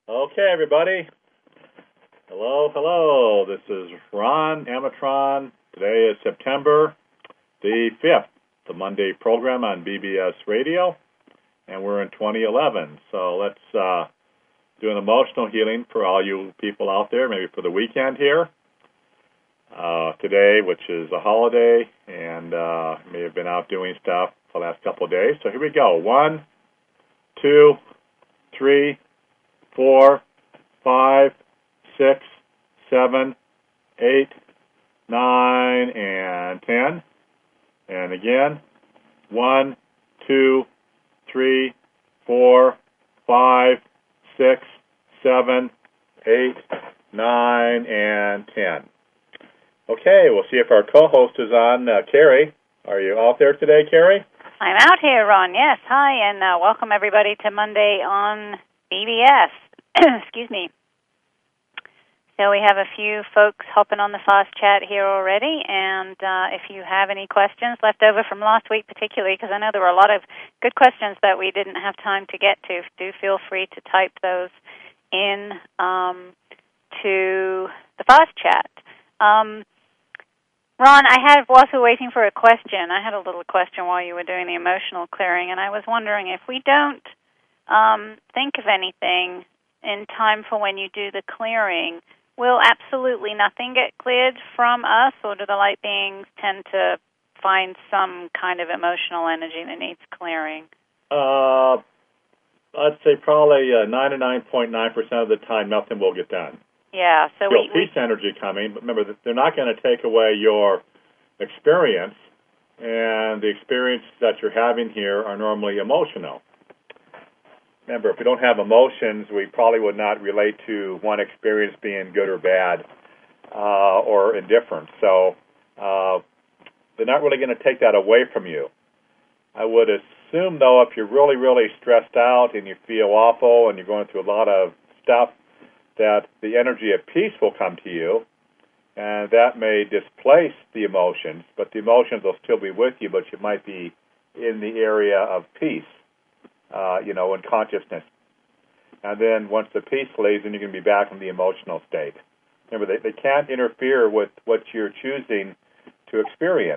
Okay, everybody. Hello, hello. This is Ron Amatron. Today is September the 5th, the Monday program on BBS Radio, and we're in 2011. So let's do an emotional healing for all you people out there, maybe for the weekend here. Today, which is a holiday, and may have been out doing stuff for the last couple of days. So here we go. 1, 2, 3, 4, 5, 6, 7, 8, 9, and 10. And again, 1, 2, 3, 4, 5, 6, 7, 8, 9, and 10. Okay, we'll see if our co-host is on. Carrie, are you out there today, Carrie? I'm out here, Ron. Yes. Hi, and welcome everybody to Monday on BBS. Excuse me. So we have a few folks hopping on the fast chat here already, and if you have any questions left over from last week particularly, because I know there were a lot of good questions that we didn't have time to get to, do feel free to type those in to the fast chat. Ron, whilst we were waiting for a question, I had a little question while you were doing the emotional clearing, and I was wondering if we don't think of anything in time for when you do the clearing, will absolutely nothing get cleared from us, or do the light beings tend to find some kind of emotional energy that needs clearing? I'd say probably 99.9% of the time nothing will get done. Yeah, so we peace energy coming, but remember that they're not going to take away your experience, and the experiences that you're having here are normally emotional. Remember, if we don't have emotions, we probably would not relate to one experience being good or bad or indifferent. So they're not really going to take that away from you. I would assume, though, if you're really, really stressed out and you feel awful and you're going through a lot of stuff, that the energy of peace will come to you, and that may displace the emotions, but the emotions will still be with you, but you might be in the area of peace, in consciousness. And then once the peace leaves, then you're going to be back in the emotional state. Remember, they can't interfere with what you're choosing to experience.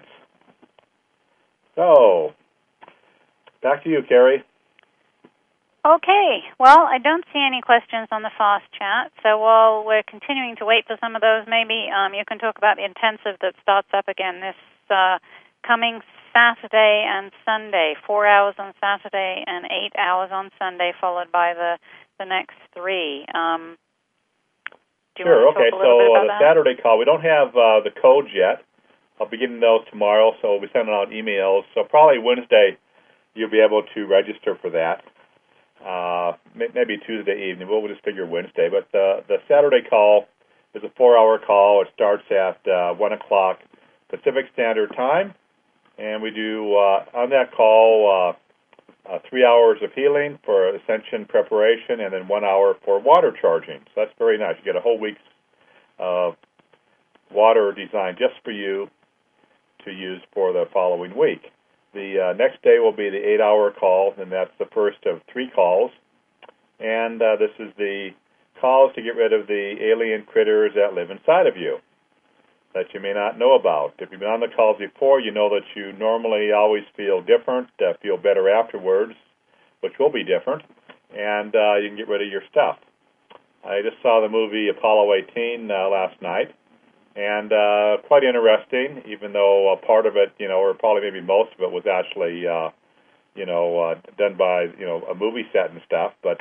So, back to you, Carrie. Okay. Well, I don't see any questions on the fast chat, so while we're continuing to wait for some of those, maybe you can talk about the intensive that starts up again this coming Saturday and Sunday, 4 hours on Saturday and 8 hours on Sunday, followed by the next 3. Sure, okay, so the Saturday call, we don't have the codes yet. I'll be getting those tomorrow, so we'll be sending out emails. So probably Wednesday you'll be able to register for that. Maybe Tuesday evening. We'll just figure Wednesday. But the Saturday call is a 4-hour call. It starts at 1 o'clock Pacific Standard Time. And we do, on that call, 3 hours of healing for ascension preparation and then 1 hour for water charging. So that's very nice. You get a whole week's water designed just for you to use for the following week. The next day will be the 8-hour call, and that's the first of 3 calls. And this is the calls to get rid of the alien critters that live inside of you that you may not know about. If you've been on the calls before, you know that you normally always feel different, feel better afterwards, which will be different, and you can get rid of your stuff. I just saw the movie Apollo 18 last night, and quite interesting, even though part of it, or probably maybe most of it was actually, done by, a movie set and stuff, but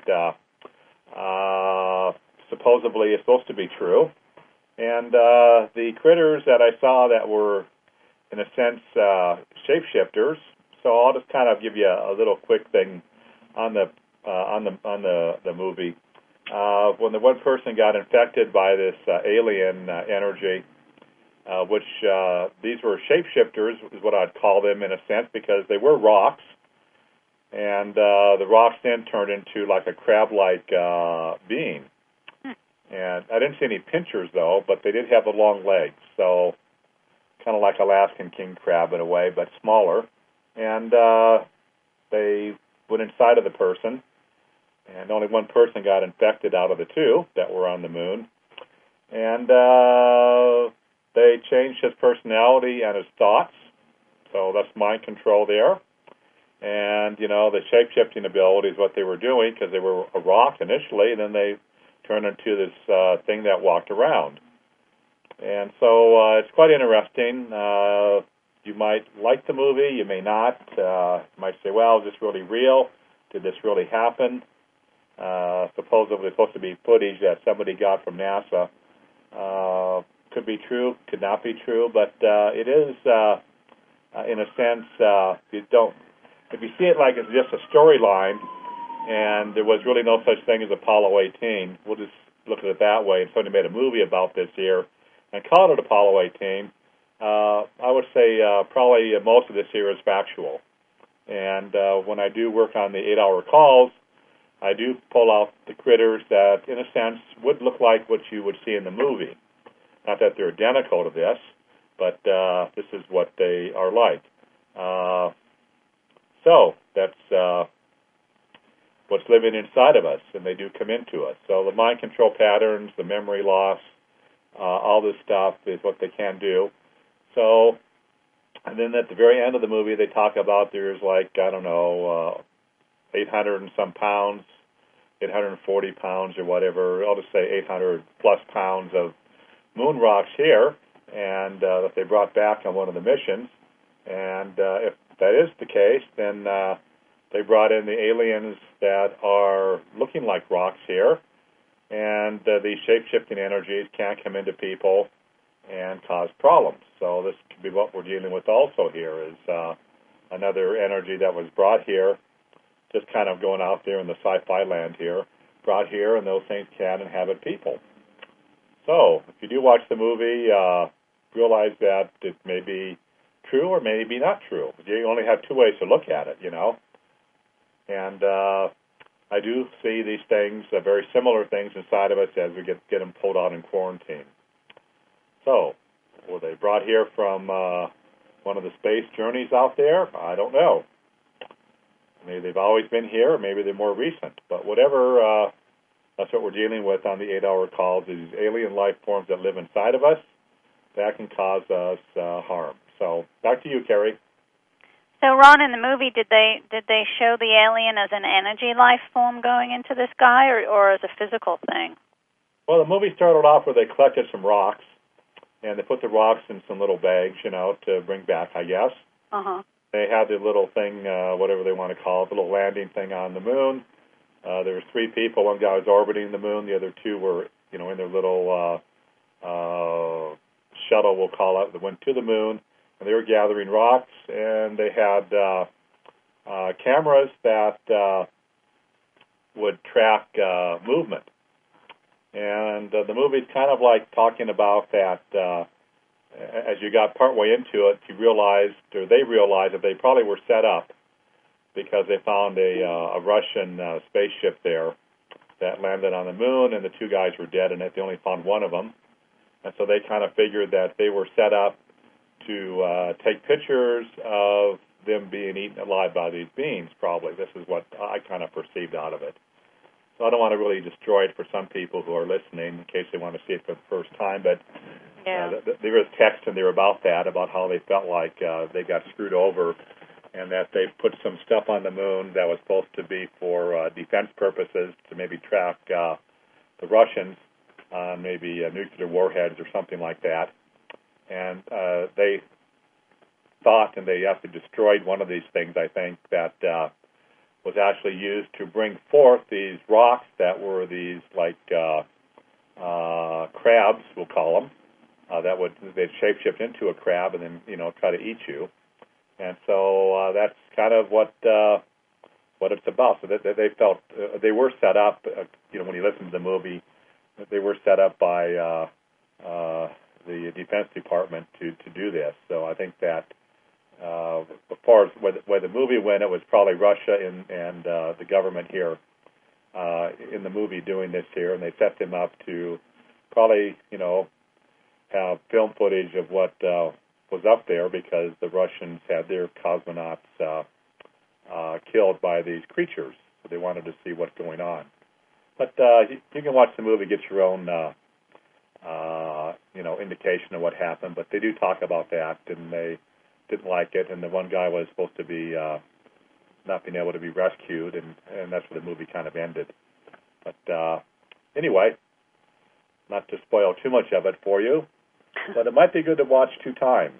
supposedly it's supposed to be true. And the critters that I saw that were, in a sense, shapeshifters. So I'll just kind of give you a little quick thing on the movie. When the one person got infected by this alien energy, which these were shapeshifters, is what I'd call them in a sense, because they were rocks, and the rocks then turned into like a crab-like being. And I didn't see any pinchers, though, but they did have the long legs, so kind of like Alaskan king crab in a way, but smaller. And they went inside of the person, and only one person got infected out of the two that were on the moon. And they changed his personality and his thoughts, so that's mind control there. And, the shape-shifting ability is what they were doing, because they were a rock initially, and then they turned into this thing that walked around. And so it's quite interesting. You might like the movie, you may not. You might say, well, is this really real? Did this really happen? Supposedly supposed to be footage that somebody got from NASA. Could be true, could not be true, but it is, in a sense, if you see it like it's just a storyline, and there was really no such thing as Apollo 18, we'll just look at it that way, and somebody made a movie about this here, and called it Apollo 18, I would say probably most of this here is factual. And when I do work on the 8-hour calls, I do pull out the critters that, in a sense, would look like what you would see in the movie. Not that they're identical to this, but this is what they are like. So that's what's living inside of us, and they do come into us. So the mind control patterns, the memory loss, all this stuff is what they can do. So, and then at the very end of the movie, they talk about there's 800 and some pounds, 840 pounds or whatever. I'll just say 800 plus pounds of moon rocks here, and that they brought back on one of the missions. And if that is the case, then they brought in the aliens that are looking like rocks here, and these shape-shifting energies can come into people and cause problems. So this could be what we're dealing with also here, is another energy that was brought here, just kind of going out there in the sci-fi land here, brought here, and those things can inhabit people. So if you do watch the movie, realize that it may be true or may be not true. You only have two ways to look at it, And I do see these things, very similar things inside of us as we get them pulled out in quarantine. So, were they brought here from one of the space journeys out there? I don't know. Maybe they've always been here, or maybe they're more recent. But whatever, that's what we're dealing with on the 8-hour calls, is these alien life forms that live inside of us that can cause us harm. So, back to you, Carrie. So, Ron, in the movie, did they show the alien as an energy life form going into this guy, or as a physical thing? Well, the movie started off where they collected some rocks, and they put the rocks in some little bags, to bring back, I guess. Uh-huh. They had the little thing, whatever they want to call it, the little landing thing on the moon. There were 3 people. One guy was orbiting the moon. The other 2 were, in their little shuttle, we'll call it, that went to the moon. And they were gathering rocks, and they had cameras that would track movement. And the movie's kind of like talking about that. As you got partway into it, they realized that they probably were set up because they found a Russian spaceship there that landed on the moon, and the 2 guys were dead in it. They only found one of them. And so they kind of figured that they were set up to take pictures of them being eaten alive by these beings, probably. This is what I kind of perceived out of it. So I don't want to really destroy it for some people who are listening in case they want to see it for the first time, but there was text in there about that, about how they felt like they got screwed over, and that they put some stuff on the moon that was supposed to be for defense purposes, to maybe track the Russians on maybe nuclear warheads or something like that. And they thought, and they actually destroyed one of these things, I think, that was actually used to bring forth these rocks that were these, crabs, we'll call them, they'd shapeshift into a crab and then, try to eat you. And so that's kind of what it's about. So they felt they were set up, when you listen to the movie, they were set up by the Defense Department to do this. So I think that as far as where the movie went, it was probably Russia and the government here in the movie doing this here, and they set them up to probably, have film footage of what was up there, because the Russians had their cosmonauts killed by these creatures. so they wanted to see what's going on. But you can watch the movie, get your own indication of what happened. But they do talk about that, and they didn't like it. And the one guy was supposed to be not being able to be rescued, and that's where the movie kind of ended. But anyway, not to spoil too much of it for you, but it might be good to watch 2 times.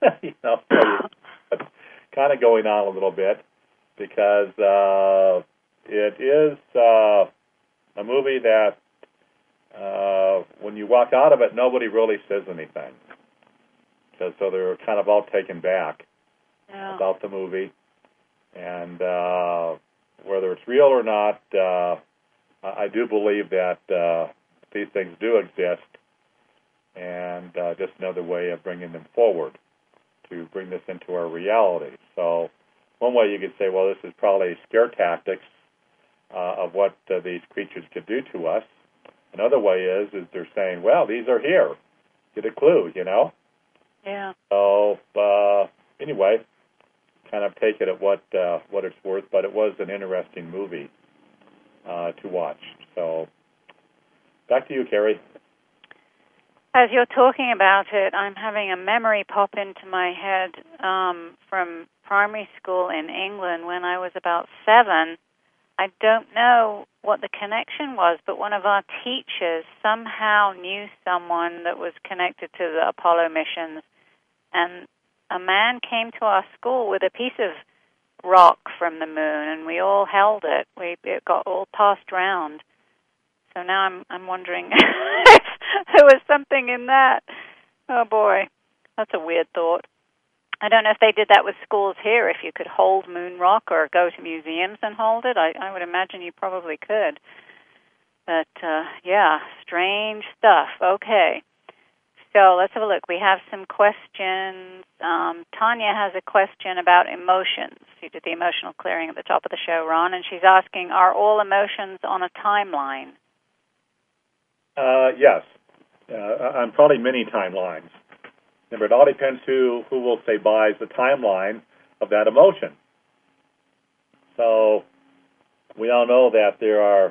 But kind of going on a little bit, because it is a movie that when you walk out of it, nobody really says anything. So they're kind of all taken back about the movie. And whether it's real or not, I do believe that these things do exist, and just another way of bringing them forward to bring this into our reality. So one way you could say, well, this is probably scare tactics of what these creatures could do to us. Another way is they're saying, well, these are here. Get a clue, Yeah. So anyway, kind of take it at what it's worth, but it was an interesting movie to watch. So back to you, Carrie. As you're talking about it, I'm having a memory pop into my head from primary school in England when I was about 7. I don't know what the connection was, but one of our teachers somehow knew someone that was connected to the Apollo missions, and a man came to our school with a piece of rock from the moon, and we all held it. It got all passed round. So now I'm wondering if there was something in that. Oh boy, that's a weird thought. I don't know if they did that with schools here, if you could hold moon rock or go to museums and hold it. I would imagine you probably could. But, yeah, strange stuff. Okay. So let's have a look. We have some questions. Tanya has a question about emotions. You did the emotional clearing at the top of the show, Ron, and she's asking, are all emotions on a timeline? Yes. On probably many timelines. Remember, it all depends who will say buys the timeline of that emotion. So we all know that there are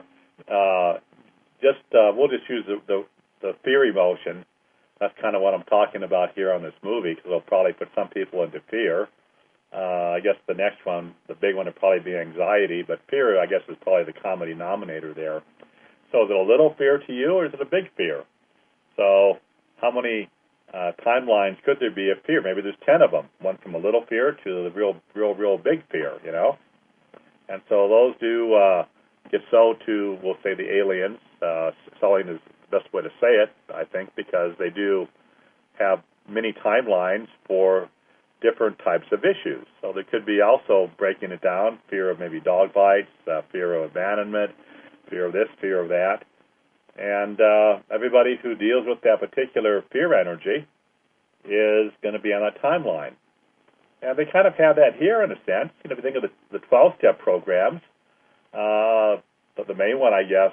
we'll just use the fear emotion. That's kind of what I'm talking about here on this movie, because it'll probably put some people into fear. I guess the next one, the big one, would probably be anxiety, but fear, I guess, is probably the common denominator there. So is it a little fear to you, or is it a big fear? So how many timelines could there be of fear? Maybe there's 10 of them, one from a little fear to the real big fear, And so those do get sold to, we'll say, the aliens. Selling is the best way to say it, I think, because they do have many timelines for different types of issues. So there could be also, breaking it down, fear of maybe dog bites, fear of abandonment, fear of this, fear of that. And everybody who deals with that particular fear energy is going to be on that timeline. And they kind of have that here in a sense. If you think of the 12-step programs, but the main one, I guess,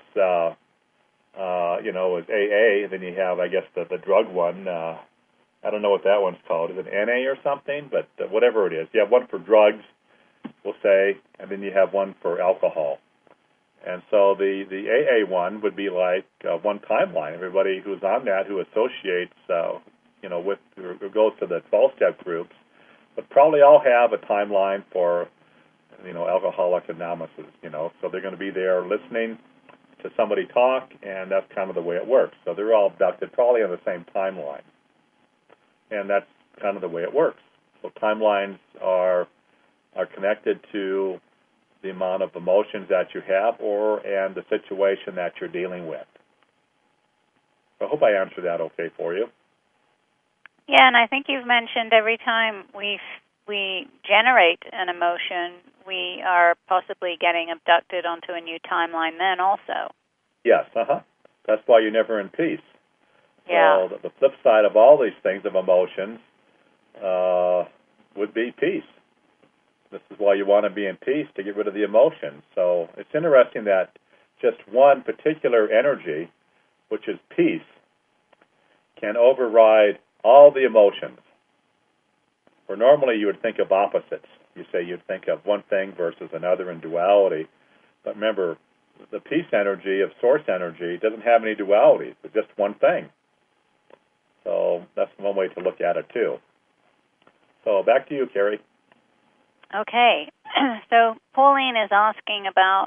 is AA. Then you have, I guess, the drug one. I don't know what that one's called. Is it NA or something? But whatever it is. You have one for drugs, we'll say, and then you have one for alcohol. And so the AA one would be like one timeline. Everybody who's on that, who associates, with who goes to the 12-step groups, but probably all have a timeline for, Alcoholics Anonymous. So they're going to be there listening to somebody talk, and that's kind of the way it works. So they're all abducted, probably on the same timeline, and that's kind of the way it works. So timelines are connected to the amount of emotions that you have and the situation that you're dealing with. I hope I answered that okay for you. Yeah, and I think you've mentioned every time we generate an emotion, we are possibly getting abducted onto a new timeline then also. Yes, That's why you're never in peace. Yeah. So the flip side of all these things of emotions would be peace. This is why you want to be in peace, to get rid of the emotions. So it's interesting that just one particular energy, which is peace, can override all the emotions. Where normally you would think of opposites. You say you'd think of one thing versus another in duality. But remember, the peace energy of source energy doesn't have any dualities. It's just one thing. So that's one way to look at it, too. So back to you, Carrie. Okay. So Pauline is asking about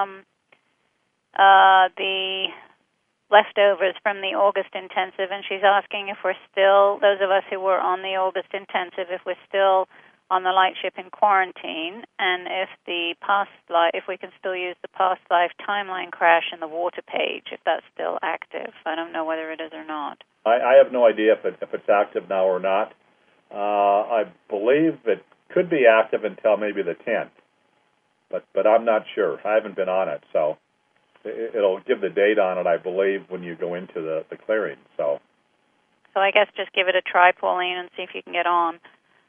the leftovers from the August intensive, and she's asking if we're still, those of us who were on the August intensive, if we're still on the lightship in quarantine, and if the past life, if we can still use the past life timeline crash in the water page, if that's still active. I don't know whether it is or not. I have no idea if it's active now or not. I believe it could be active until maybe the 10th, but I'm not sure. I haven't been on it, so it'll give the date on it, I believe, when you go into the clearing. So I guess just give it a try, Pauline, and see if you can get on.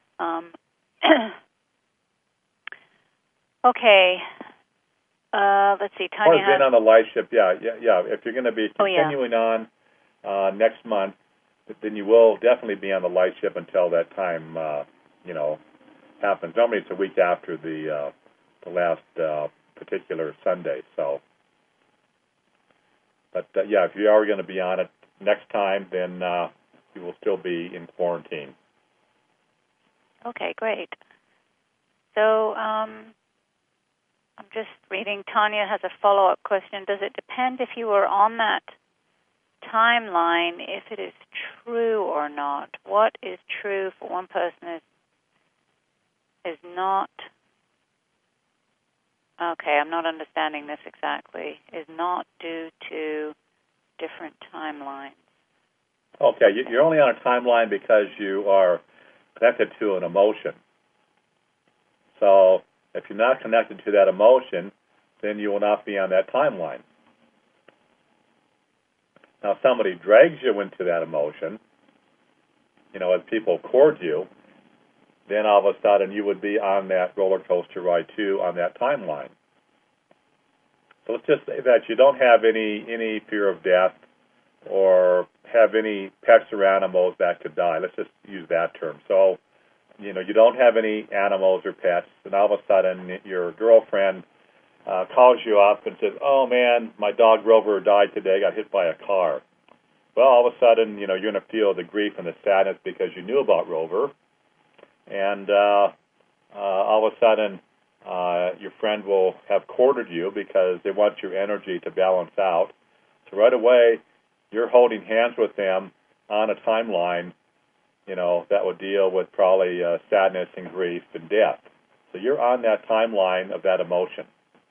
Okay. Let's see. Tanya has been on the lightship. Yeah. If you're going to be continuing on next month, then you will definitely be on the lightship until that time, happens. Normally it's a week after the last particular Sunday. So, but if you are going to be on it next time, then you will still be in quarantine. Okay, great. So I'm just reading. Tanya has a follow-up question. Does it depend if you were on that timeline, if it is true or not? What is true for one person is not... Okay, I'm not understanding this exactly. Is not due to different timelines. Okay, you're only on a timeline because you are connected to an emotion. So if you're not connected to that emotion, then you will not be on that timeline. Now, if somebody drags you into that emotion, as people court you, then all of a sudden you would be on that roller coaster ride too on that timeline. So let's just say that you don't have any fear of death or have any pets or animals that could die. Let's just use that term. So, you don't have any animals or pets, and all of a sudden your girlfriend calls you up and says, "Oh man, my dog Rover died today, got hit by a car." Well, all of a sudden, you're going to feel the grief and the sadness because you knew about Rover, and all of a sudden your friend will have courted you because they want your energy to balance out. So right away, you're holding hands with them on a timeline, that would deal with probably sadness and grief and death. So you're on that timeline of that emotion.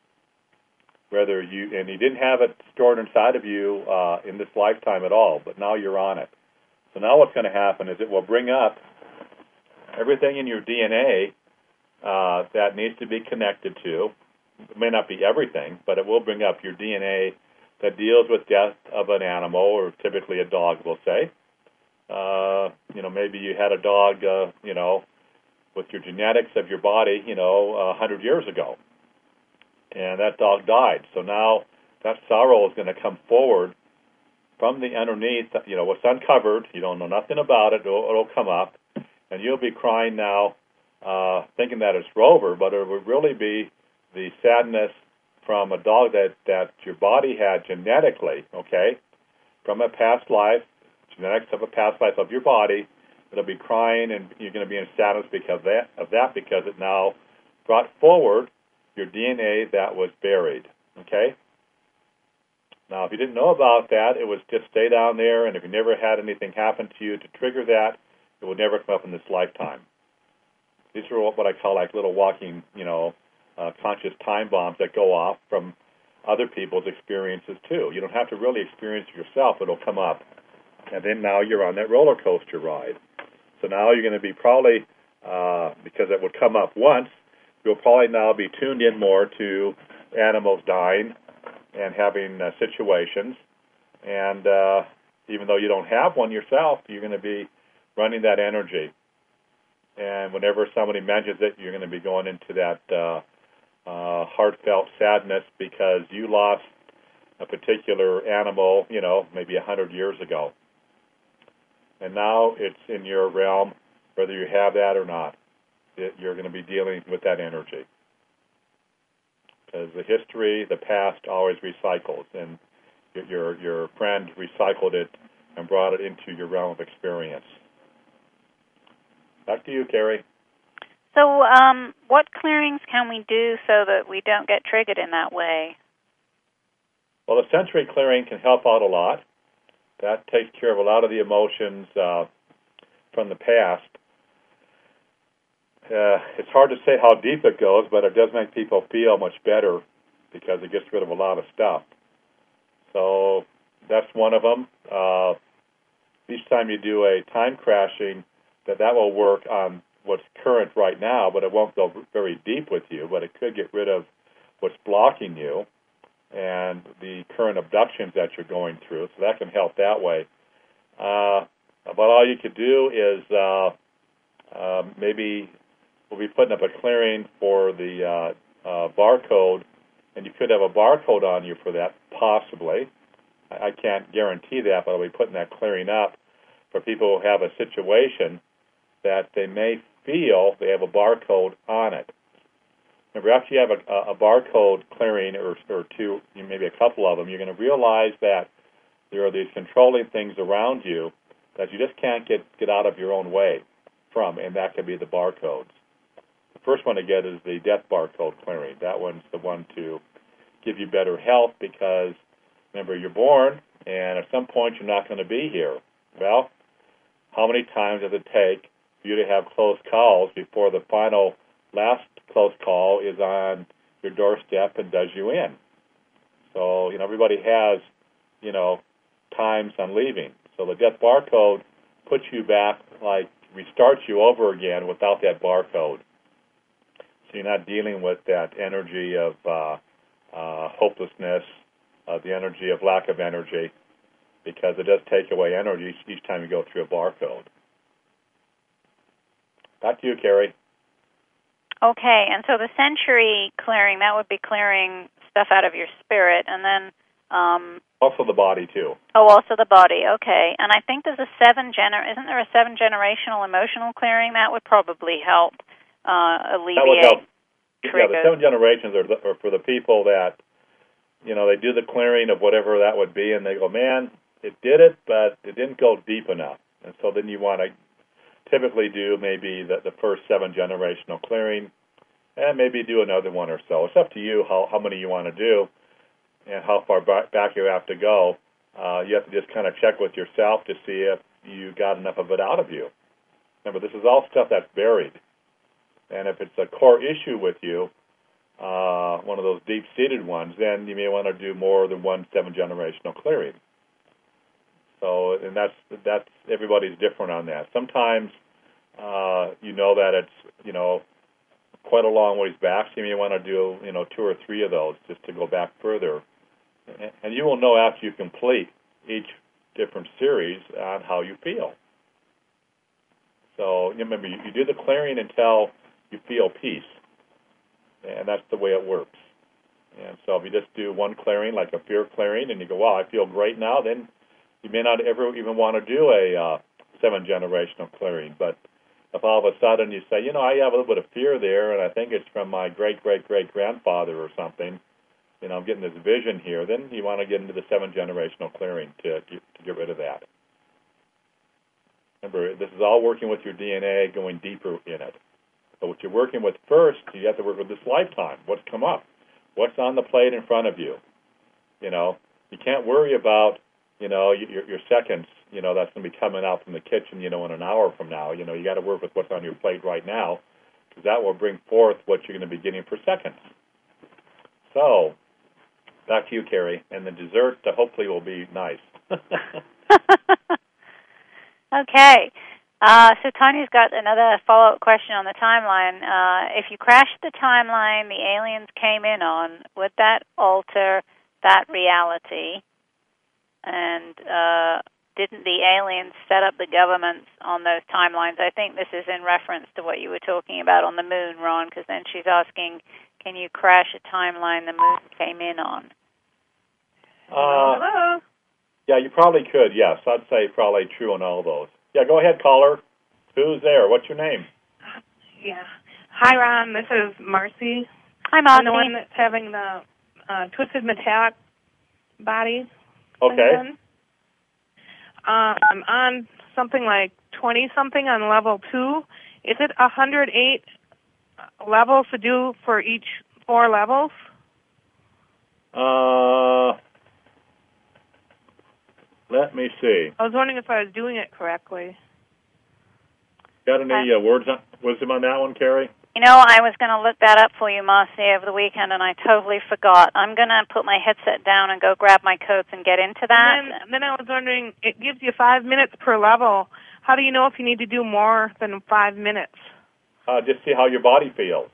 You didn't have it stored inside of you in this lifetime at all, but now you're on it. So now what's going to happen is it will bring up everything in your DNA that needs to be connected to. It may not be everything, but it will bring up your DNA that deals with death of an animal, or typically a dog, we'll say. Maybe you had a dog, with your genetics of your body, 100 years ago, and that dog died. So now that sorrow is going to come forward from the underneath, what's uncovered. You don't know nothing about it. It'll come up, and you'll be crying now, thinking that it's Rover, but it would really be the sadness from a dog that your body had genetically, okay, from a past life, genetics of a past life of your body. It'll be crying, and you're going to be in sadness because of that, because it now brought forward your DNA that was buried, okay? Now, if you didn't know about that, it would just stay down there, and if you never had anything happen to you to trigger that, it would never come up in this lifetime. These are what I call like little walking, conscious time bombs that go off from other people's experiences too. You don't have to really experience it yourself. It'll come up. And then now you're on that roller coaster ride. So now you're going to be probably, because it would come up once, you'll probably now be tuned in more to animals dying and having situations. And even though you don't have one yourself, you're going to be running that energy. And whenever somebody mentions it, you're going to be going into that heartfelt sadness because you lost a particular animal, maybe 100 years ago. And now it's in your realm, whether you have that or not. You're going to be dealing with that energy. because the history, the past, always recycles, and your friend recycled it and brought it into your realm of experience. Back to you, Carrie. So what clearings can we do so that we don't get triggered in that way? Well, the sensory clearing can help out a lot. That takes care of a lot of the emotions from the past. It's hard to say how deep it goes, but it does make people feel much better because it gets rid of a lot of stuff. So that's one of them. Each time you do a time crashing, that will work on what's current right now, but it won't go very deep with you, but it could get rid of what's blocking you and the current abductions that you're going through, so that can help that way. But all you could do is maybe we'll be putting up a clearing for the barcode, and you could have a barcode on you for that, possibly. I can't guarantee that, but I'll be putting that clearing up for people who have a situation that they may feel they have a barcode on it. Remember, after you have a barcode clearing or two, maybe a couple of them, you're going to realize that there are these controlling things around you that you just can't get out of your own way from, and that could be the barcodes. The first one to get is the death barcode clearing. That one's the one to give you better health because, remember, you're born, and at some point you're not going to be here. Well, how many times does it take for you to have close calls before the final last close call is on your doorstep and does you in? So, everybody has, times on leaving. So the death barcode puts you back, like restarts you over again without that barcode. So you're not dealing with that energy of hopelessness, the energy of lack of energy, because it does take away energy each time you go through a barcode. Back to you, Carrie. Okay, and so the sensory clearing, that would be clearing stuff out of your spirit, and then... also the body, too. Oh, also the body, okay. And I think there's isn't there a 7-generational emotional clearing? That would probably help alleviate that would help. triggers. Yeah, the 7 generations are for the people that, they do the clearing of whatever that would be, and they go, man, it did it, but it didn't go deep enough. And so then you want to typically do maybe the first 7 generational clearing, and maybe do another one or so. It's up to you how many you want to do and how far back you have to go. You have to just kind of check with yourself to see if you got enough of it out of you. Remember, this is all stuff that's buried. And if it's a core issue with you, one of those deep-seated ones, then you may want to do more than one 7-generational clearing. So, and that's everybody's different on that. Sometimes that it's quite a long ways back, so you may want to do 2 or 3 of those just to go back further. And you will know after you complete each different series on how you feel. So remember, you do the clearing until you feel peace, and that's the way it works. And so if you just do one clearing, like a fear clearing, and you go, wow, I feel great now, then you may not ever even want to do a 7-generational clearing. But if all of a sudden you say, I have a little bit of fear there, and I think it's from my great-great-great-grandfather or something, I'm getting this vision here, then you want to get into the 7-generational clearing to get rid of that. Remember, this is all working with your DNA, going deeper in it. But what you're working with first, you have to work with this lifetime. What's come up? What's on the plate in front of you? You can't worry about, your seconds, that's going to be coming out from the kitchen, in an hour from now. You got to work with what's on your plate right now, because that will bring forth what you're going to be getting for seconds. So, back to you, Carrie, and the dessert hopefully will be nice. Okay. So Tanya's got another follow-up question on the timeline. If you crashed the timeline the aliens came in on, would that alter that reality? And didn't the aliens set up the governments on those timelines? I think this is in reference to what you were talking about on the moon, Ron, because then she's asking, can you crash a timeline the moon came in on? Hello? Yeah, you probably could, yes. I'd say probably true on all those. Yeah, go ahead, caller. Who's there? What's your name? Yeah. Hi, Ron. This is Marcy. Hi, Marcy. I'm the one that's having the twisted metallic body. Okay. I'm on something like 20-something on level 2. Is it 108 levels to do for each 4 levels? Let me see. I was wondering if I was doing it correctly. Got any wisdom on that one, Carrie? You know, I was going to look that up for you, Marcy, over the weekend, and I totally forgot. I'm going to put my headset down and go grab my codes and get into that. And then I was wondering, it gives you 5 minutes per level. How do you know if you need to do more than 5 minutes? Just see how your body feels.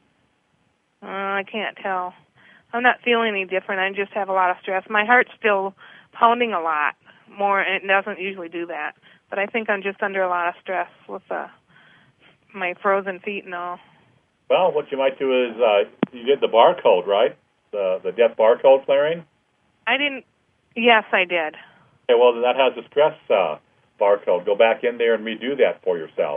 I can't tell. I'm not feeling any different. I just have a lot of stress. My heart's still pounding a lot more, and it doesn't usually do that. But I think I'm just under a lot of stress with my frozen feet and all. Well, what you might do is you did the barcode, right? The death barcode clearing? I didn't. Yes, I did. Okay, well, that has a stress barcode. Go back in there and redo that for yourself.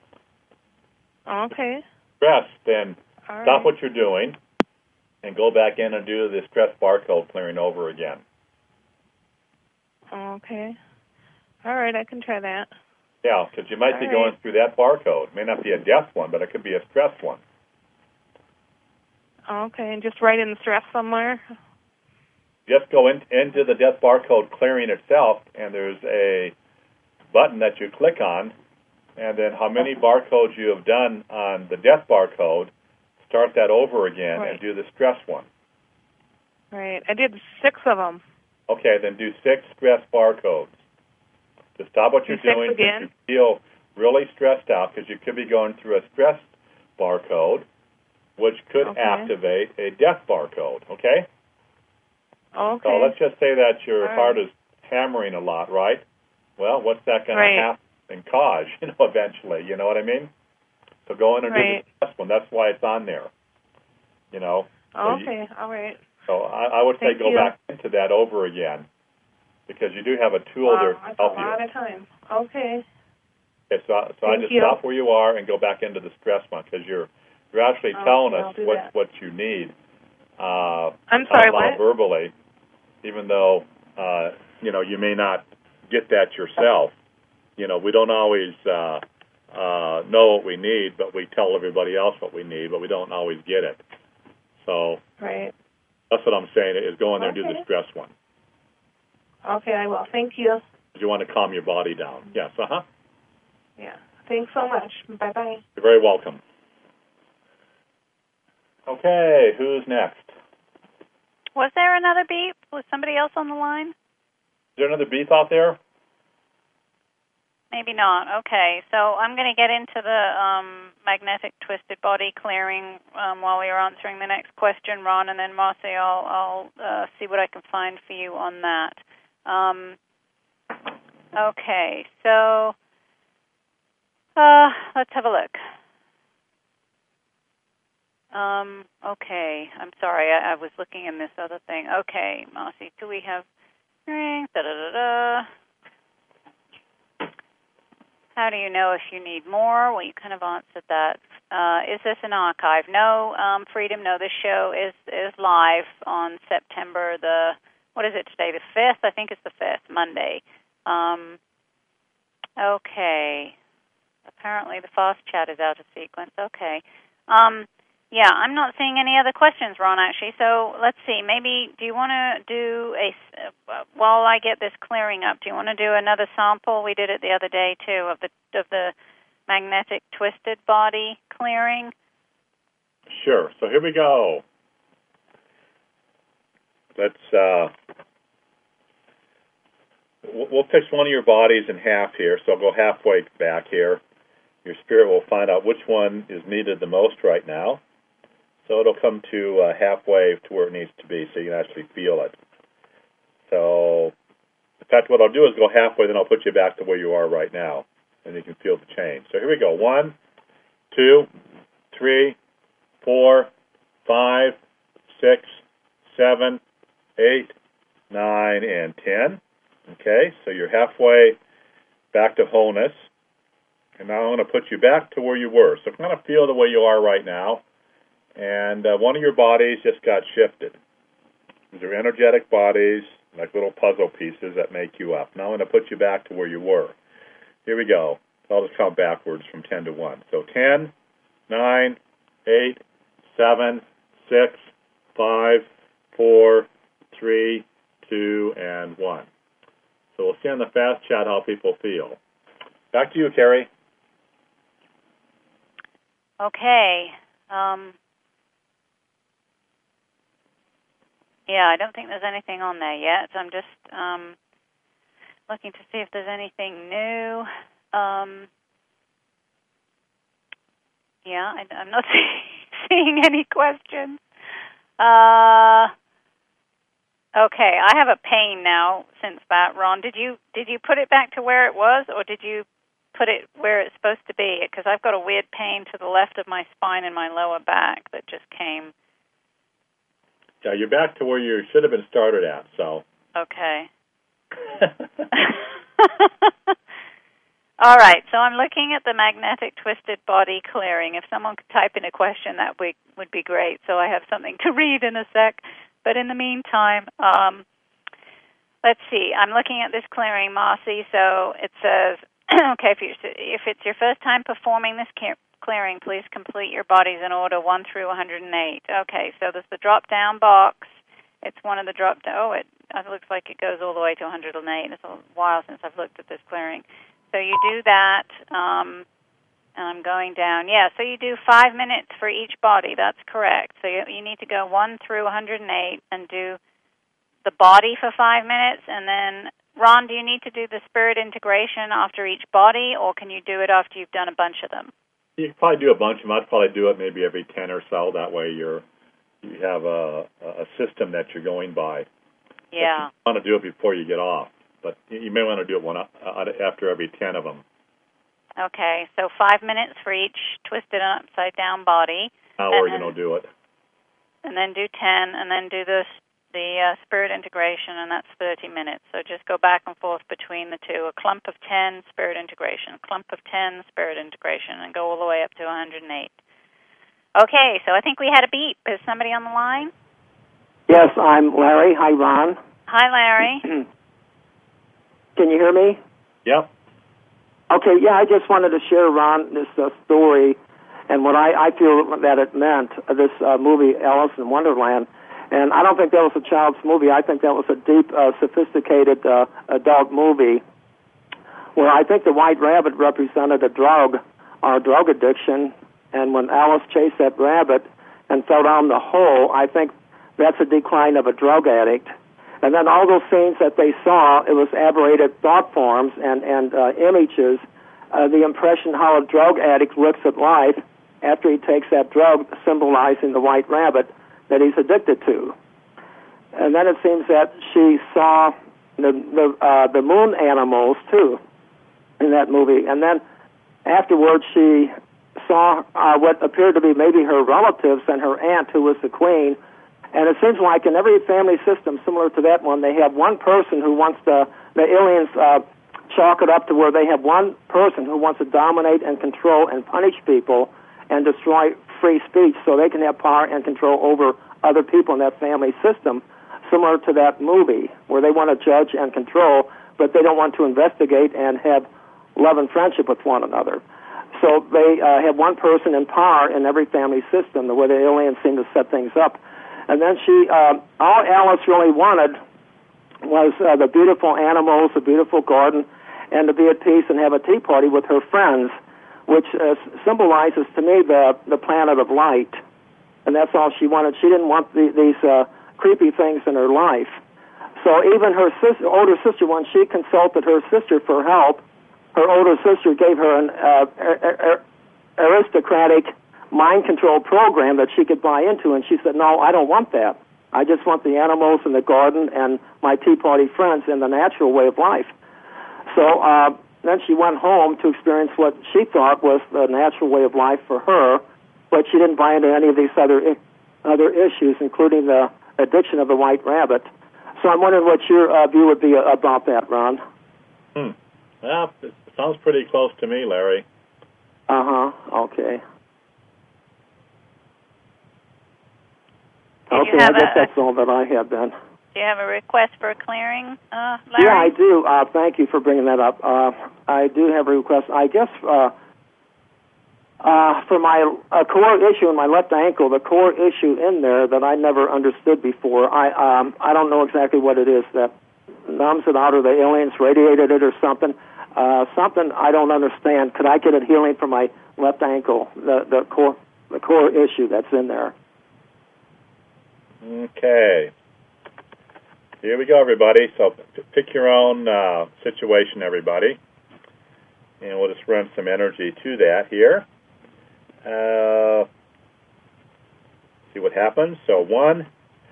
Okay. Stress, then All stop right. what you're doing and go back in and do the stress barcode clearing over again. Okay. All right, I can try that. Yeah, because you might be going through that barcode. It may not be a death one, but it could be a stress one. Okay, and just write in the stress somewhere? Just go into the death barcode clearing itself, and there's a button that you click on, and then how many barcodes you have done on the death barcode, start that over again and do the stress one. Right. I did 6 of them. Okay, then do 6 stress barcodes. To stop what you're doing, if you feel really stressed out, because you could be going through a stress barcode, which could activate a death barcode, okay? Okay. So let's just say that your heart is hammering a lot, right? Well, what's that going to happen and cause, eventually, you know what I mean? So go in and do the stress one. That's why it's on there, So okay, all right. So I would say go back into that over again, because you do have a tool there to help you. That's a lot of time. Okay. Okay, so I just stop where you are and go back into the stress one, because you're actually telling us what you need. I'm sorry, what? Verbally, even though you may not get that yourself. We don't always know what we need, but we tell everybody else what we need, but we don't always get it. So that's what I'm saying, is go in there and do the stress one. Okay, I will. Thank you. You want to calm your body down. Yes, Yeah. Thanks so much. Bye-bye. You're very welcome. Okay, who's next? Was there another beep? Was somebody else on the line? Is there another beep out there? Maybe not. Okay, so I'm going to get into the magnetic twisted body clearing while we are answering the next question, Ron, and then Marcy, I'll see what I can find for you on that. Okay, so let's have a look. Okay, I'm sorry, I was looking in this other thing. Okay, Marcy, do we have da-da-da-da. How do you know if you need more? Well, you kind of answered that. Is this an archive? No, Freedom, no, this show is live on September the, what is it today, the 5th? I think it's the 5th, Monday. Okay. Apparently the fast chat is out of sequence. Okay. Yeah, I'm not seeing any other questions, Ron, actually. So let's see. Maybe do you want to do while I get this clearing up, do you want to do another sample? We did it the other day, too, of the magnetic twisted body clearing. Sure. So here we go. Let's, we'll fix one of your bodies in half here, so I'll go halfway back here. Your spirit will find out which one is needed the most right now. So it'll come to halfway to where it needs to be, so you can actually feel it. So, in fact, what I'll do is go halfway, then I'll put you back to where you are right now, and you can feel the change. So here we go. 1, 2, 3, 4, 5, 6, 7, 8, 9, and 10. Okay, so you're halfway back to wholeness. And now I'm going to put you back to where you were. So kind of feel the way you are right now. and one of your bodies just got shifted. These are energetic bodies, like little puzzle pieces that make you up. Now I'm going to put you back to where you were. Here we go. I'll just count backwards from 10 to 1. So 10, 9, 8, 7, 6, 5, 4, 3, 2, and 1. So we'll see on the fast chat how people feel. Back to you, Carrie. Okay. Yeah, I don't think there's anything on there yet. So I'm just looking to see if there's anything new. Yeah, I'm not seeing any questions. Okay, I have a pain now since that, Ron. Did you put it back to where it was, or did you put it where it's supposed to be? Because I've got a weird pain to the left of my spine and my lower back that just came. Yeah, you're back to where you should have been started at, so. Okay. All right, so I'm looking at the magnetic twisted body clearing. If someone could type in a question, that would be great, so I have something to read in a sec. But in the meantime, let's see. I'm looking at this clearing, Marcy. So it says, okay, if it's your first time performing this clearing, please complete your bodies in order 1 through 108. Okay, so there's the drop-down box. It's one of the drop-down. Oh, it looks like it goes all the way to 108. It's a while since I've looked at this clearing. So you do that, and I'm going down. Yeah, so you do 5 minutes for each body. That's correct. So you need to go 1 through 108 and do the body for 5 minutes. And then, Ron, do you need to do the spirit integration after each body, or can you do it after you've done a bunch of them? You can probably do a bunch of them. I'd probably do it maybe every 10 or so. That way you have a system that you're going by. Yeah. You want to do it before you get off, but you may want to do it after every 10 of them. Okay, so 5 minutes for each twisted and upside down body. How are you going to do it? And then do 10, and then do the spirit integration, and that's 30 minutes. So just go back and forth between the two. A clump of 10, spirit integration. A clump of 10, spirit integration, and go all the way up to 108. Okay, so I think we had a beep. Is somebody on the line? Yes, I'm Larry. Hi, Ron. Hi, Larry. Can you hear me? Yep. Okay, yeah, I just wanted to share, Ron, this story and what I feel that it meant, this movie, Alice in Wonderland. And I don't think that was a child's movie. I think that was a deep, sophisticated adult movie where I think the White Rabbit represented a drug or a drug addiction. And when Alice chased that rabbit and fell down the hole, I think that's a decline of a drug addict. And then all those scenes that they saw, it was aberrated thought forms and images, the impression how a drug addict looks at life after he takes that drug, symbolizing the white rabbit that he's addicted to. And then it seems that she saw the moon animals, too, in that movie. And then afterwards she saw what appeared to be maybe her relatives and her aunt, who was the queen. And it seems like in every family system similar to that one, they have one person who wants the aliens chalk it up to where they have one person who wants to dominate and control and punish people and destroy free speech so they can have power and control over other people in that family system, similar to that movie where they want to judge and control, but they don't want to investigate and have love and friendship with one another. So they have one person in power in every family system, the way the aliens seem to set things up. And then all Alice really wanted was the beautiful animals, the beautiful garden, and to be at peace and have a tea party with her friends, which symbolizes to me the planet of light. And that's all she wanted. She didn't want these creepy things in her life. So even her older sister, when she consulted her sister for help, her older sister gave her an aristocratic mind control program that she could buy into, and she said, no, I don't want that. I just want the animals and the garden and my tea party friends in the natural way of life. So then she went home to experience what she thought was the natural way of life for her, but she didn't buy into any of these other issues, including the addiction of the white rabbit. So I'm wondering what your view would be about that, Ron. Well, it sounds pretty close to me, Larry. Okay. Okay, I guess that's all that I have then. Do you have a request for a clearing, Larry? Yeah, I do. Thank you for bringing that up. I do have a request. I guess for my core issue in my left ankle, the core issue in there that I never understood before, I don't know exactly what it is that numbs it out, or the aliens radiated it or something. Something I don't understand. Could I get a healing for my left ankle, the core issue that's in there? Okay. Here we go, everybody. So pick your own situation, everybody. And we'll just run some energy to that here. See what happens. So 1,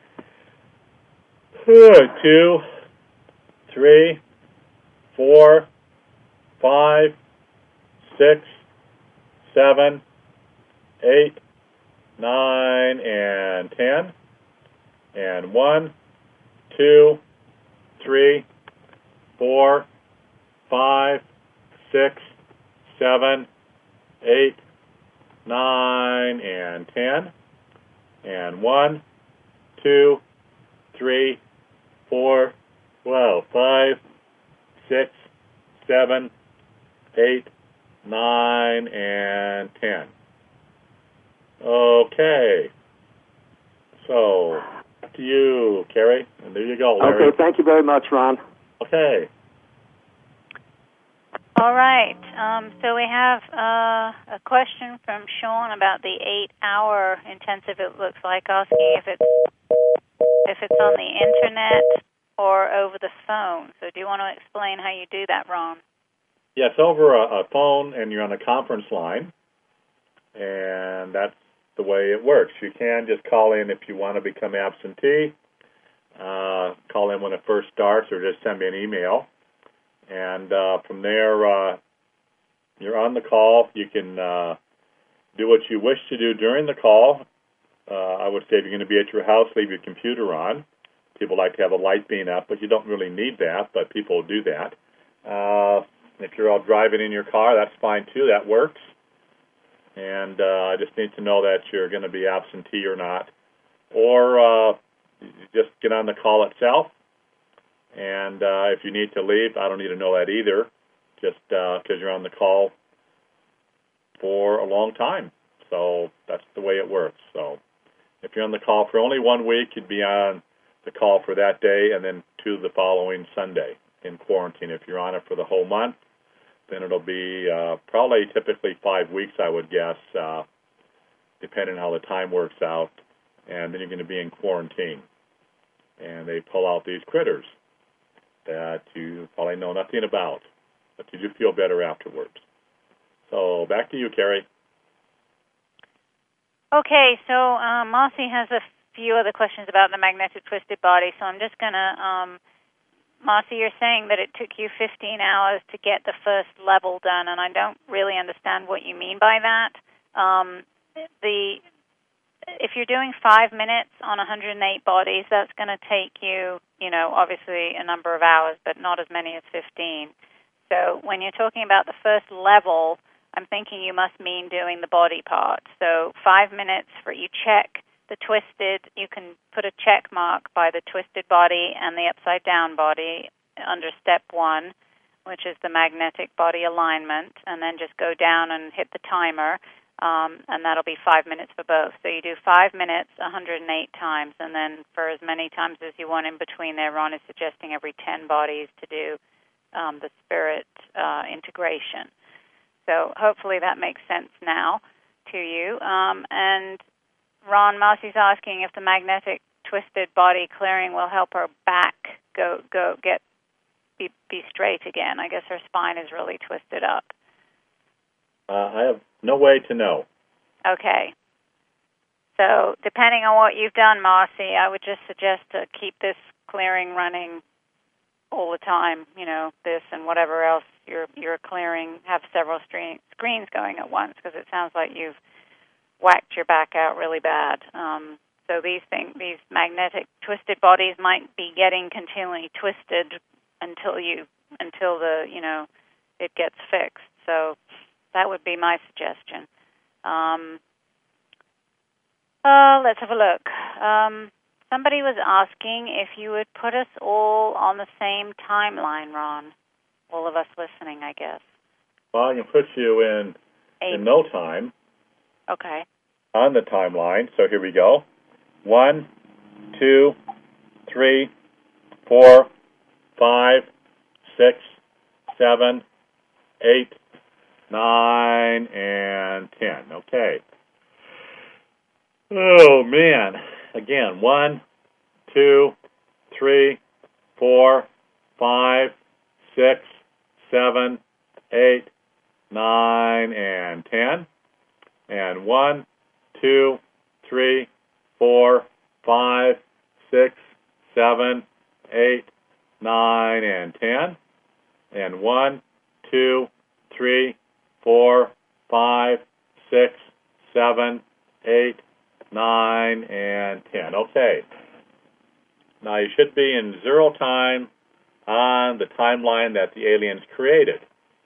2, 3, 4, 5, 6, 7, 8, 9, and 10. And 1, 2, 3, 4, 5, 6, 7, 8, 9, and 10. And 1, 2, 3, 4, 5, 6, 7, 8, 9, and 10. Okay. So, back to you, Carrie. And there you go, Larry. Okay, thank you very much, Ron. Okay. All right. So we have a question from Sean about the 8-hour intensive. It looks like asking if it's on the internet or over the phone. So do you want to explain how you do that, Ron? Yes, over a phone, and you're on a conference line, and that's the way it works. You can just call in if you want to become absentee. Call in when it first starts, or just send me an email. And from there, you're on the call. You can do what you wish to do during the call. I would say if you're going to be at your house, leave your computer on. People like to have a light being up, but you don't really need that, but people do that. If you're all driving in your car, that's fine too. That works. And I just need to know that you're going to be absentee or not. Or just get on the call itself. And if you need to leave, I don't need to know that either, just because you're on the call for a long time. So that's the way it works. So if you're on the call for only 1 week, you'd be on the call for that day and then to the following Sunday in quarantine. If you're on it for the whole month, then it'll be probably typically 5 weeks, I would guess, depending on how the time works out. And then you're going to be in quarantine. And they pull out these critters that you probably know nothing about, but you do feel better afterwards. So back to you, Carrie. Okay, so Marcy has a few other questions about the magnetic twisted body, so I'm just going to, Marcy, you're saying that it took you 15 hours to get the first level done, and I don't really understand what you mean by that. If you're doing 5 minutes on 108 bodies, that's going to take you, obviously a number of hours, but not as many as 15. So when you're talking about the first level, I'm thinking you must mean doing the body part. So 5 minutes for you check the twisted, you can put a check mark by the twisted body and the upside down body under step 1, which is the magnetic body alignment, and then just go down and hit the timer. And that'll be 5 minutes for both. So you do 5 minutes, 108 times, and then for as many times as you want in between there, Ron is suggesting every 10 bodies to do the spirit integration. So hopefully that makes sense now to you. And Ron, Marcy's asking if the magnetic twisted body clearing will help her back be straight again. I guess her spine is really twisted up. I have no way to know. Okay. So depending on what you've done, Marcy, I would just suggest to keep this clearing running all the time. This and whatever else you're clearing, have several screens going at once, because it sounds like you've whacked your back out really bad. So these magnetic twisted bodies might be getting continually twisted until it gets fixed. So that would be my suggestion. Let's have a look. Somebody was asking if you would put us all on the same timeline, Ron. All of us listening, I guess. Well, I can put you in no time. Okay. On the timeline. So here we go. 1, 2, 3, 4, 5, 6, 7, 8, 9, and 10. Okay. Oh, man. Again, 1, 2, 3, 4, 5, 6, 7, 8, 9, and 10. And 1, 2, 3, 4, 5, 6, 7, 8, 9, and 10. And 1, 2, 3, 4, 5, 6, 7, 8, 9, and 10. Okay. Now you should be in zero time on the timeline that the aliens created.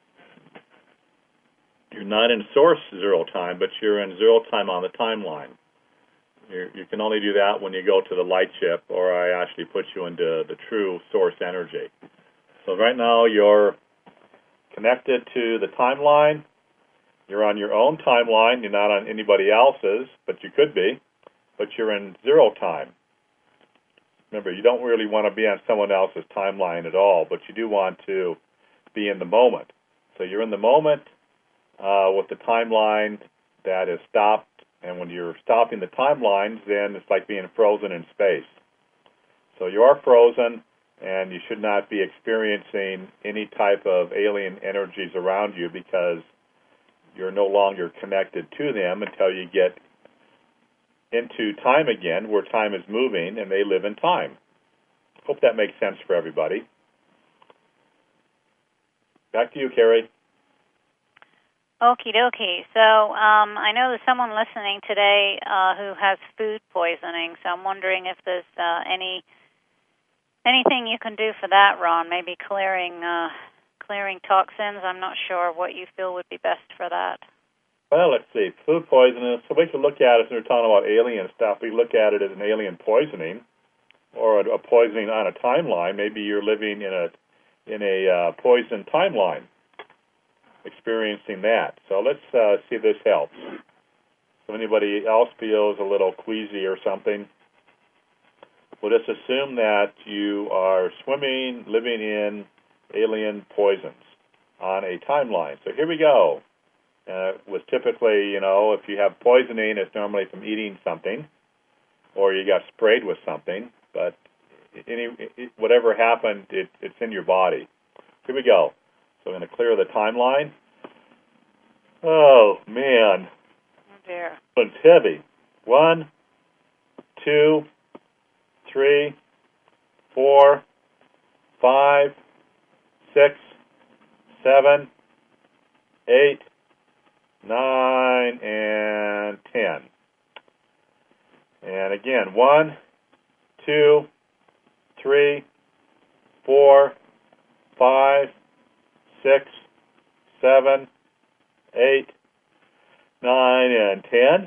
You're not in source zero time, but you're in zero time on the timeline. You can only do that when you go to the light ship, or I actually put you into the true source energy. So right now you're connected to the timeline. You're on your own timeline. You're not on anybody else's, but you could be. But you're in zero time. Remember, you don't really want to be on someone else's timeline at all, but you do want to be in the moment. So you're in the moment with the timeline that is stopped. And when you're stopping the timelines, then it's like being frozen in space. So you are frozen, and you should not be experiencing any type of alien energies around you because you're no longer connected to them until you get into time again, where time is moving, and they live in time. Hope that makes sense for everybody. Back to you, Carrie. Okie dokie. So I know there's someone listening today who has food poisoning, so I'm wondering if there's anything you can do for that, Ron. Maybe clearing toxins. I'm not sure what you feel would be best for that. Well, let's see. Food poisoning. So we could look at it, if we're talking about alien stuff, we look at it as an alien poisoning or a poisoning on a timeline. Maybe you're living in a poison timeline, experiencing that. So let's see if this helps. So anybody else feels a little queasy or something, we'll just assume that you are swimming, living in alien poisons on a timeline. So here we go. Was typically, if you have poisoning, it's normally from eating something, or you got sprayed with something. But whatever happened, it's in your body. Here we go. So I'm going to clear the timeline. Oh man, oh dear, it's heavy. 1, 2, 3, 4, 5, 6, 7, 8, 9, and 10. And again, 1, 2, 3, 4, 5, 6, 7, 8, 9, and 10.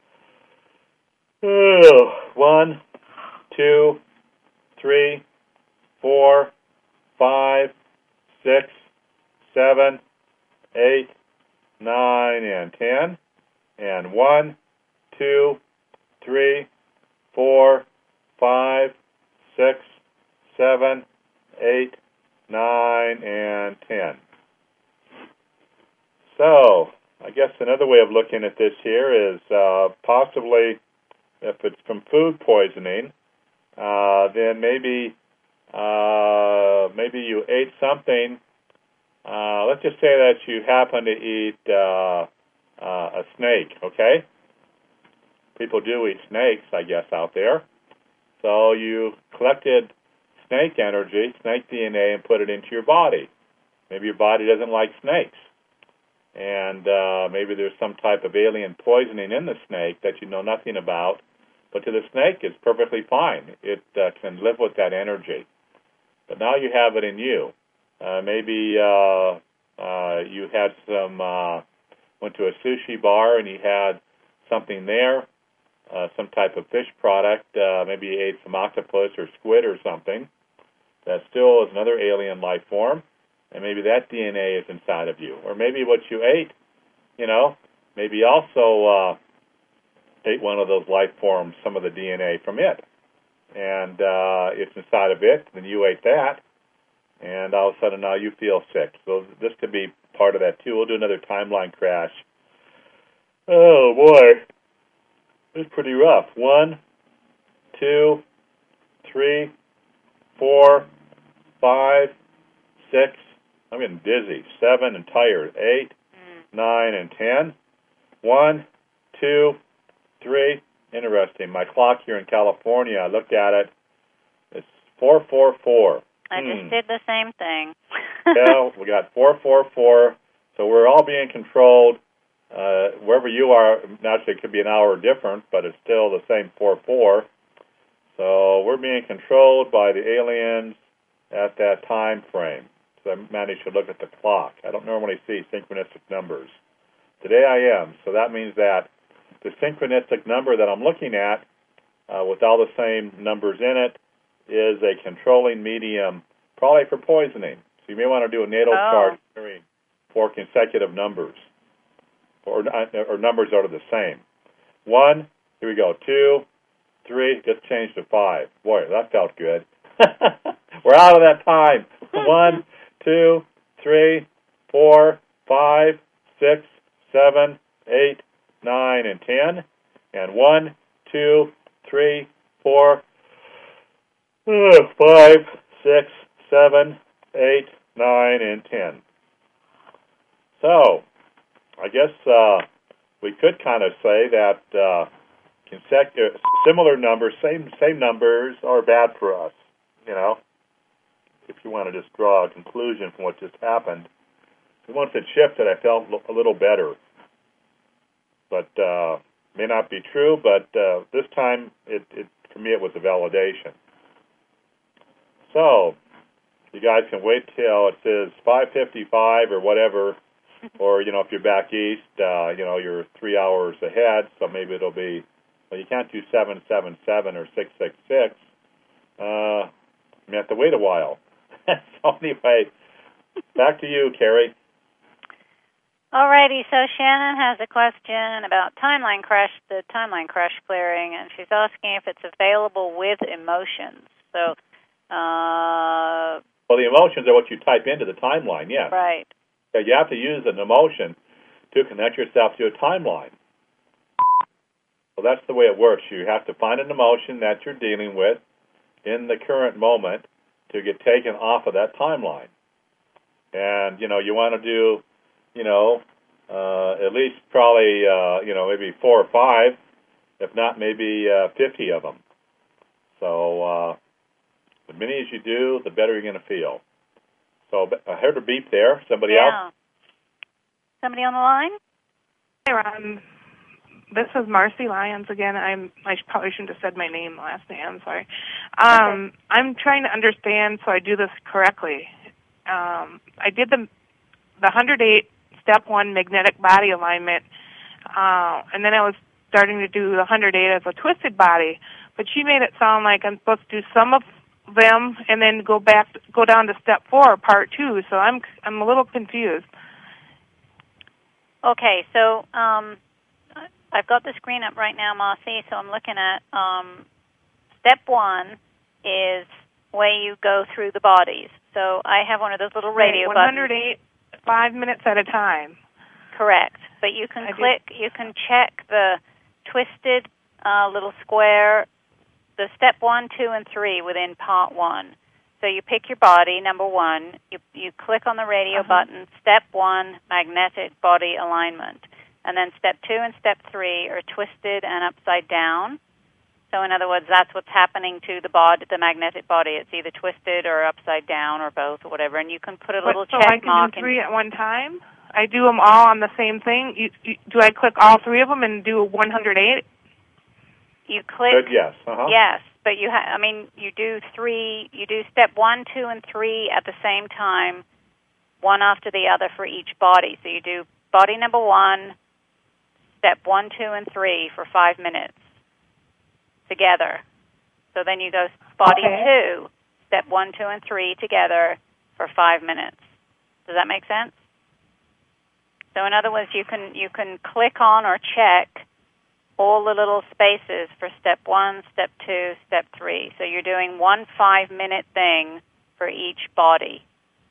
Oh, 1, 2, 3, 4, 5, 6, 7, 8, 9, and 10. And 1, 2, 3, 4, 5, 6, 7, 8, 9, and 10. So, I guess another way of looking at this here is possibly if it's from food poisoning, then maybe you ate something. Let's just say that you happen to eat a snake, okay? People do eat snakes, I guess, out there. So you collected snake energy, snake DNA, and put it into your body. Maybe your body doesn't like snakes. And maybe there's some type of alien poisoning in the snake that you know nothing about. But to the snake, it's perfectly fine. It can live with that energy. But now you have it in you. Maybe you had went to a sushi bar and you had something there. some type of fish product, maybe you ate some octopus or squid or something, that still is another alien life form, and maybe that DNA is inside of you. Or maybe what you ate, maybe you also ate one of those life forms, some of the DNA from it, and it's inside of it, then you ate that, and all of a sudden now you feel sick. So this could be part of that too. We'll do another timeline crash. Oh boy, it's pretty rough. 1, 2, 3, 4, 5, 6. I'm getting dizzy. 7 and tired. 8, 9, and 10. 1, 2, 3. Interesting. My clock here in California, I looked at it. It's 444. I just did the same thing. Yeah, we got 444. So we're all being controlled. Wherever you are, naturally it could be an hour different, but it's still the same 4-4. So we're being controlled by the aliens at that time frame. So I managed to look at the clock. I don't normally see synchronistic numbers. Today I am. So that means that the synchronistic number that I'm looking at, with all the same numbers in it, is a controlling medium, probably for poisoning. So you may want to do a natal chart for consecutive numbers. Or numbers that are the same. 1, here we go, 2, 3, just changed to 5. Boy, that felt good. We're out of that time. 1, 2, 3, 4, 5, 6, 7, 8, 9, and 10. And 1, 2, 3, 4, 5, 6, 7, 8, 9, and 10. So, I guess we could kind of say that similar numbers, same numbers, are bad for us. If you want to just draw a conclusion from what just happened, once it shifted, I felt a little better. But may not be true. But this time, for me, it was a validation. So you guys can wait till it says 5:55 or whatever. Or, if you're back east, you're 3 hours ahead, so maybe it'll be, you can't do 777 or 666. You have to wait a while. So anyway, back to you, Carrie. All righty, so Shannon has a question about the timeline crash clearing, and she's asking if it's available with emotions. So, well, the emotions are what you type into the timeline, yes. Right. You have to use an emotion to connect yourself to a timeline. So that's the way it works. You have to find an emotion that you're dealing with in the current moment to get taken off of that timeline. And, you want to do, at least probably, maybe 4 or 5, if not maybe 50 of them. So the many as you do, the better you're going to feel. So I heard a beep there. Somebody else? Somebody on the line? Hey, Ron. This is Marcy Lyons again. I probably shouldn't have said my last name. I'm sorry. Okay. I'm trying to understand so I do this correctly. I did the 108 Step 1 magnetic body alignment, and then I was starting to do the 108 as a twisted body. But she made it sound like I'm supposed to do some of them and then go down to Step 4, Part 2. So I'm a little confused. Okay, so I've got the screen up right now, Marcy, so I'm looking at Step 1 is where you go through the bodies. So I have one of those little radio buttons. 108, 5 minutes at a time. Correct. But you can you can check the twisted little square, the Step 1, 2, and 3 within Part 1. So you pick your body, number 1. You click on the radio button, Step 1, magnetic body alignment. And then Step 2 and Step 3 are twisted and upside down. So in other words, that's what's happening to the magnetic body. It's either twisted or upside down or both or whatever. And you can put a little check mark. So I can do 3 at one time? I do them all on the same thing? Do I click all 3 of them and do 108? You click. Good, yes. Yes, but you do 3. You do Step 1, 2, and 3 at the same time, one after the other for each body. So you do body number 1, Step 1, 2, and 3 for 5 minutes. together. So then you go body 2, step 1, 2, and 3 together for 5 minutes. Does that make sense? So in other words, you can click on or check all the little spaces for step 1, step 2, step 3. So you're doing one 5-minute thing for each body.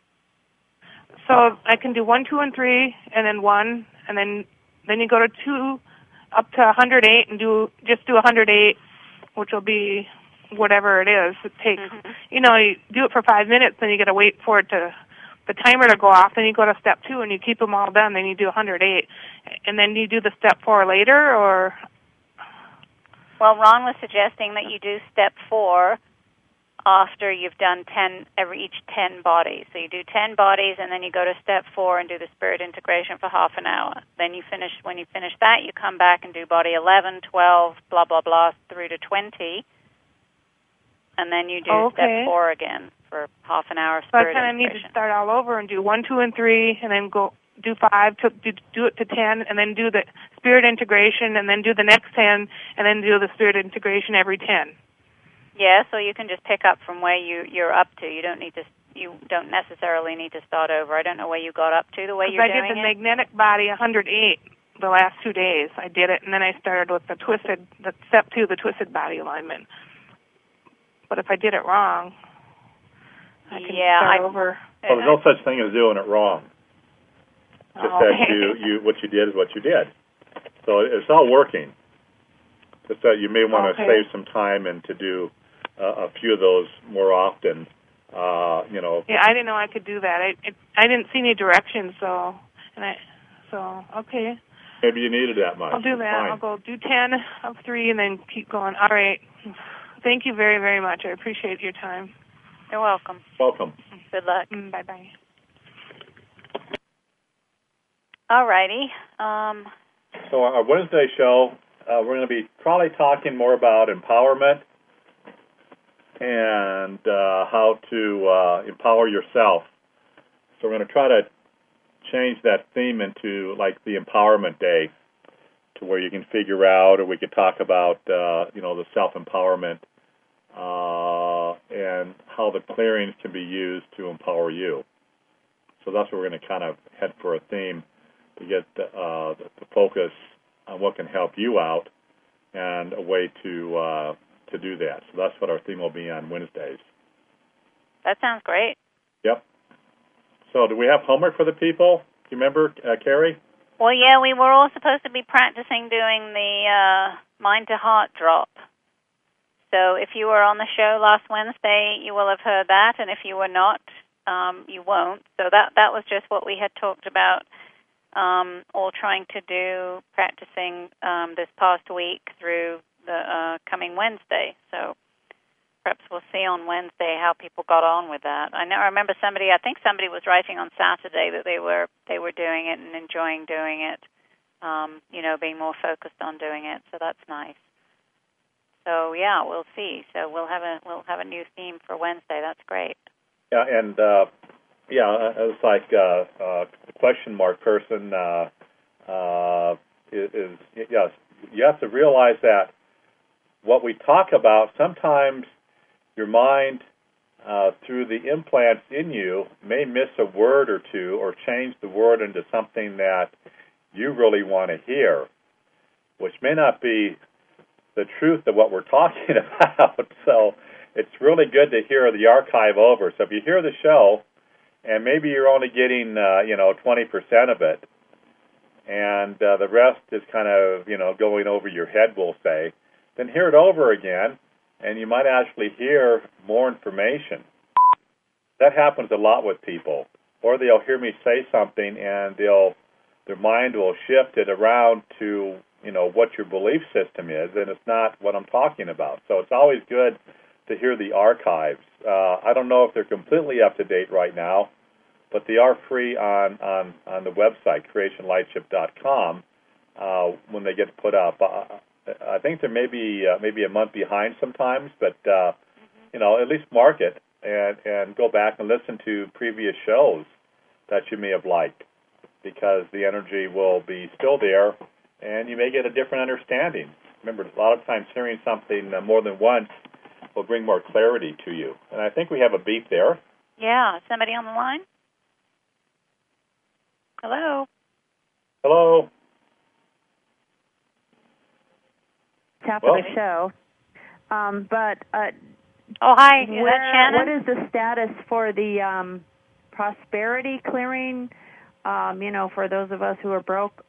So I can do 1, 2, and 3, and then 1, and then you go to 2 up to 108 and do 108, which will be whatever it is. It takes, you do it for 5 minutes, then you got to wait for the timer to go off. Then you go to step 2 and you keep them all done. Then you do 108, and then you do the step 4 later, or? Well, Ron was suggesting that you do step 4 after you've done each 10 bodies. So you do 10 bodies, and then you go to step 4 and do the spirit integration for half an hour. Then when you finish that, you come back and do body 11, 12, blah, blah, blah, through to 20. And then you do step 4 again for half an hour of spirit integration. So I kind of need to start all over and do 1, 2, and 3, and then go do 5, do it to 10, and then do the spirit integration, and then do the next 10, and then do the spirit integration every 10. Yeah, so you can just pick up from where you're up to. You don't necessarily need to start over. I don't know where you got up to the way you're doing it. I did the magnetic body 108 the last 2 days. I did it, and then I started with the step 2, the twisted body alignment. But if I did it wrong, I can start over. Well, there's no such thing as doing it wrong. Just that what you did is what you did. So it's all working. Just that you may want to save some time and to do a few of those more often. Yeah, I didn't know I could do that. I didn't see any directions, okay. Maybe you needed that much. I'll do that. Fine. I'll go do 10 of 3 and then keep going. All right. Thank you very, very much. I appreciate your time. You're welcome. Welcome. Good luck. Bye-bye. All righty. So our Wednesday show, we're going to be probably talking more about empowerment and how to empower yourself. So we're going to try to change that theme into like the empowerment day, to where you can figure out, or we could talk about the self-empowerment and how the clearings can be used to empower you. So that's where we're going to kind of head for a theme to get the focus on what can help you out and a way to do that. So that's what our theme will be on Wednesdays. That sounds great. Yep. So do we have homework for the people? Do you remember, Carrie? Well, yeah, we were all supposed to be practicing doing the mind-to-heart drop. So if you were on the show last Wednesday, you will have heard that, and if you were not, you won't. So that was just what we had talked about, all trying to do, practicing this past week through the coming Wednesday. So perhaps we'll see on Wednesday how people got on with that. I remember I think somebody was writing on Saturday that they were doing it and enjoying doing it, being more focused on doing it. So that's nice. So yeah, we'll see. So we'll have a new theme for Wednesday. That's great. Yeah, and it's like the question mark person is yes. You have to realize that what we talk about, sometimes your mind, through the implants in you, may miss a word or two or change the word into something that you really want to hear, which may not be the truth of what we're talking about. So it's really good to hear the archive over. So if you hear the show, and maybe you're only getting 20% of it, and the rest is kind of going over your head, we'll say, then hear it over again, and you might actually hear more information. That happens a lot with people. Or they'll hear me say something, and their mind will shift it around to what your belief system is, and it's not what I'm talking about. So it's always good to hear the archives. I don't know if they're completely up to date right now, but they are free on the website, creationlightship.com, when they get put up. I think there may be a month behind sometimes, but at least mark it and go back and listen to previous shows that you may have liked, because the energy will be still there, and you may get a different understanding. remember, a lot of times hearing something more than once will bring more clarity to you. And I think we have a beep there. Yeah, somebody on the line? Hello? Hello? Top of the show. Oh, hi. Is that Shannon? What is the status for the prosperity clearing, for those of us who are broke?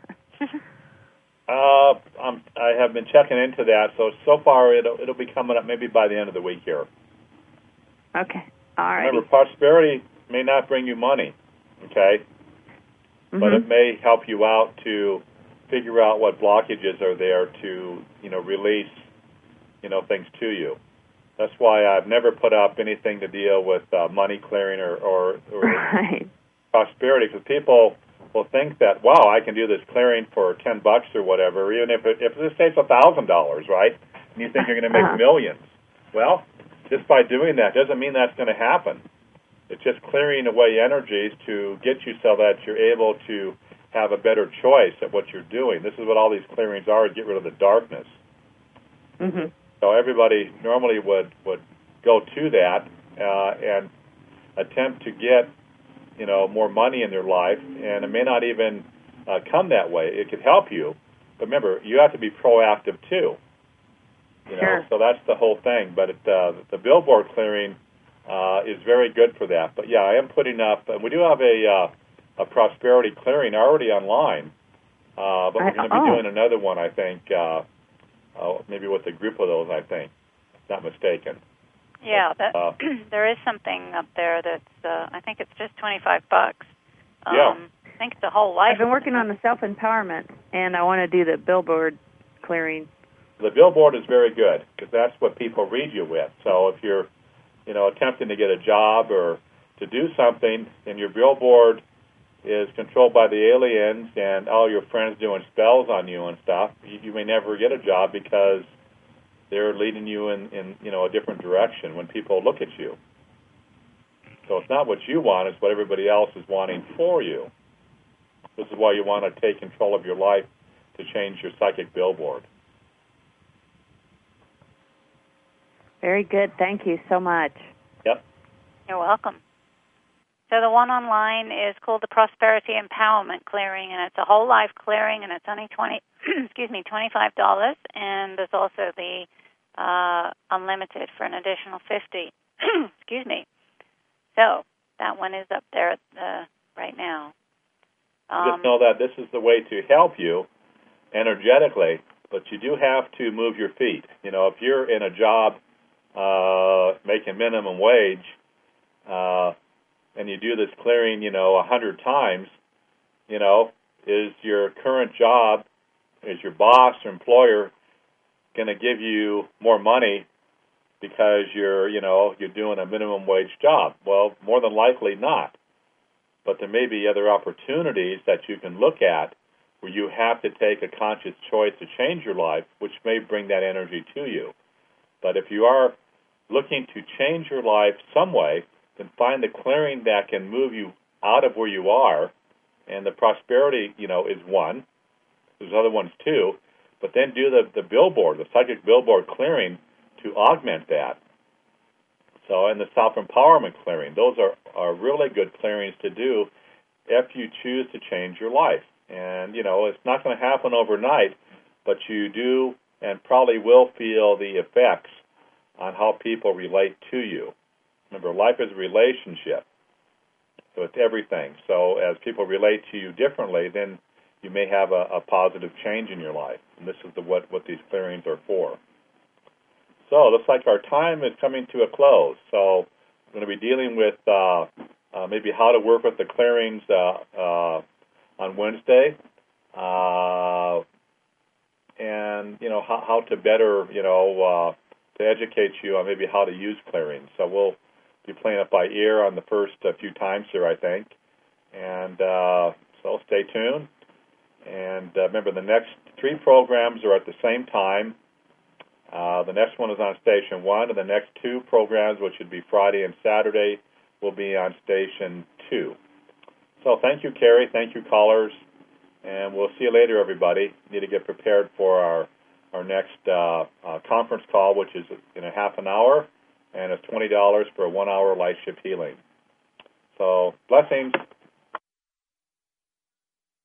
I have been checking into that, so far it'll be coming up maybe by the end of the week here. Okay. All right. Remember, prosperity may not bring you money, okay? Mm-hmm. But it may help you out to figure out what blockages are there to, release, things to you. That's why I've never put up anything to deal with money clearing or right. prosperity, because people will think that, wow, I can do this clearing for $10 or whatever, even if this takes $1,000, right? And you think you're going to make millions. Well, just by doing that doesn't mean that's going to happen. It's just clearing away energies to get you so that you're able to have a better choice at what you're doing. This is what all these clearings are, to get rid of the darkness. Mm-hmm. So everybody normally would go to that and attempt to get, more money in their life, and it may not even come that way. It could help you, but remember, you have to be proactive too. Sure. So that's the whole thing. But the billboard clearing is very good for that. But yeah, I am putting up. We do have a prosperity clearing already online, but we're going to be doing another one, I think. Maybe with a group of those, I think, if not mistaken. Yeah, there is something up there that's, I think it's just $25. Yeah. I think it's a whole life. I've been working on the self-empowerment, and I want to do the billboard clearing. The billboard is very good, because that's what people read you with. So if you're, attempting to get a job or to do something, and your billboard is controlled by the aliens and all your friends doing spells on you and stuff, you may never get a job because they're leading you in a different direction when people look at you. So it's not what you want, it's what everybody else is wanting for you. This is why you want to take control of your life to change your psychic billboard. Very good. Thank you so much. Yep. You're welcome. So the one online is called the Prosperity Empowerment Clearing, and it's a whole life clearing, and it's only $25, and there's also the unlimited for an additional $50. Excuse me. So that one is up there right now. Just know that this is the way to help you energetically, but you do have to move your feet. If you're in a job making minimum wage, and you do this clearing, 100 times, is your current job, is your boss or employer going to give you more money because you're doing a minimum wage job? Well, more than likely not. But there may be other opportunities that you can look at where you have to take a conscious choice to change your life, which may bring that energy to you. But if you are looking to change your life some way, then find the clearing that can move you out of where you are, and the prosperity, is one. There's other ones too, but then do the billboard, the psychic billboard clearing to augment that. So, and the self-empowerment clearing, those are really good clearings to do if you choose to change your life. And, it's not going to happen overnight, but you do and probably will feel the effects on how people relate to you. Remember, life is a relationship, so it's everything. So as people relate to you differently, then you may have a positive change in your life. And this is what these clearings are for. So it looks like our time is coming to a close. So we're going to be dealing with maybe how to work with the clearings on Wednesday, and how to better to educate you on maybe how to use clearings. So we'll be playing it by ear on the first few times here, I think. And so stay tuned. And remember, the next 3 programs are at the same time. The next one is on Station 1, and the next 2 programs, which would be Friday and Saturday, will be on Station 2. So thank you, Carrie. Thank you, callers. And we'll see you later, everybody. Need to get prepared for our our next conference call, which is in a half an hour, and it's $20 for a 1 hour light shift healing. So blessings.